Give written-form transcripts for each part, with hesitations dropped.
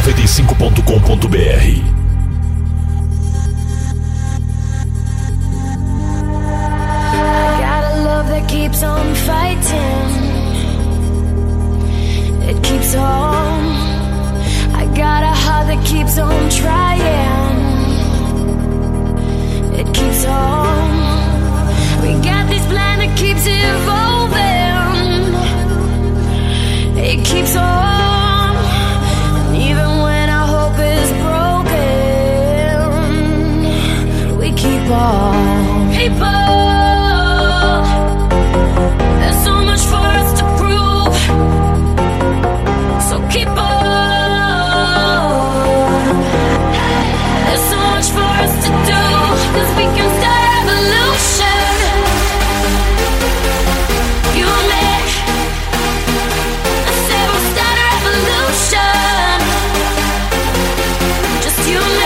95.com.br. Keeps on fighting, it keeps on. I got a heart that keeps on trying, it keeps on. We got this plan that keeps evolving, it keeps on. And even when our hope is broken, we keep on. People, there's so much for us to prove, so keep on. There's so much for us to do, 'cause we can start a revolution. You and me, I said we'll start a revolution. Just you and me.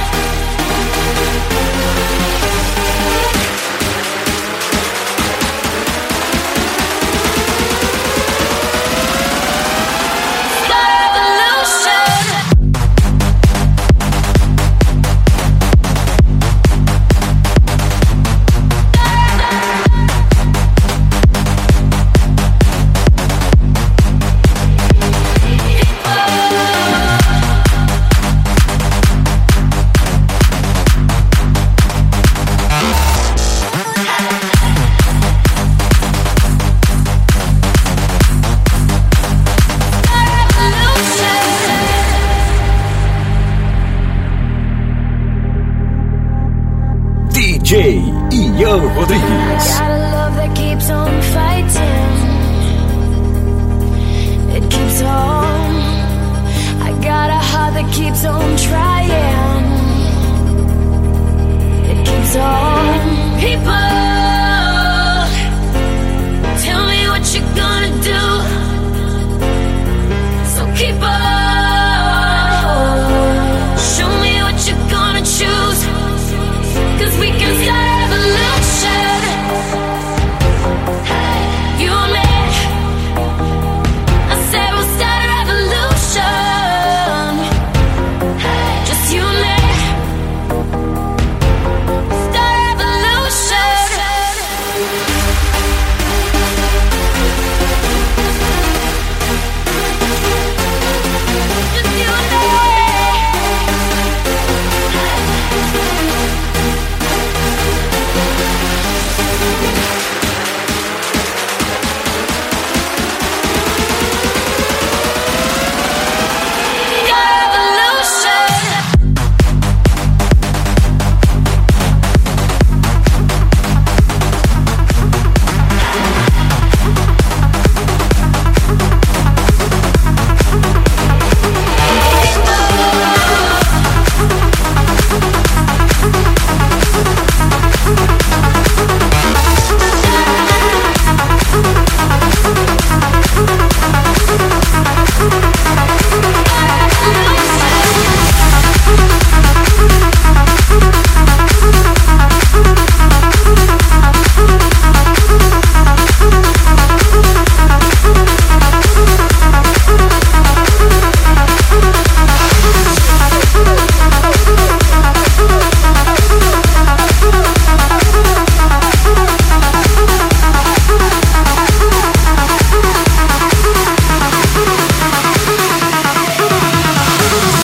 DJ Ian Rodrigues. I got a love that keeps on fighting, it keeps on. I got a heart that keeps on trying, it keeps on. People,